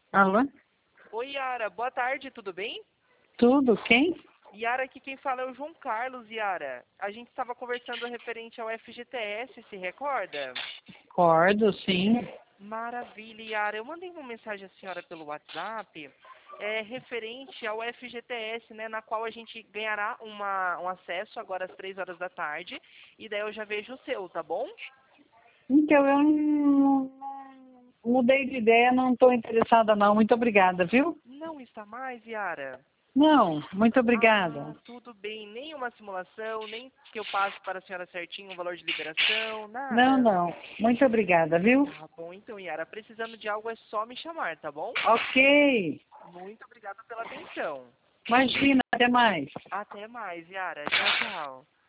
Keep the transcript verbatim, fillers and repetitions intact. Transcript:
Alô? Oi, Yara. Boa tarde, tudo bem? Tudo? Quem? Yara, aqui quem fala é o João Carlos, Yara. A gente estava conversando referente ao F G T S, se recorda? Recordo, sim. Maravilha, Yara. Eu mandei uma mensagem à senhora pelo WhatsApp, é, referente ao F G T S, né, na qual a gente ganhará uma, um acesso agora às três horas da tarde, e daí eu já vejo o seu, tá bom? Então, eu não, não mudei de ideia, não estou interessada não. Muito obrigada, viu? Não está mais, Yara? Não, muito obrigada. Ah, tudo bem. Nem uma simulação, nem que eu passe para a senhora certinho o valor de liberação, Não, nada. não. Muito obrigada, viu? Tá bom, então, Yara. Precisando de algo é só me chamar, tá bom? Ok. Muito obrigado pela atenção. Imagina, até mais. Até mais, Yara. Tchau, tchau.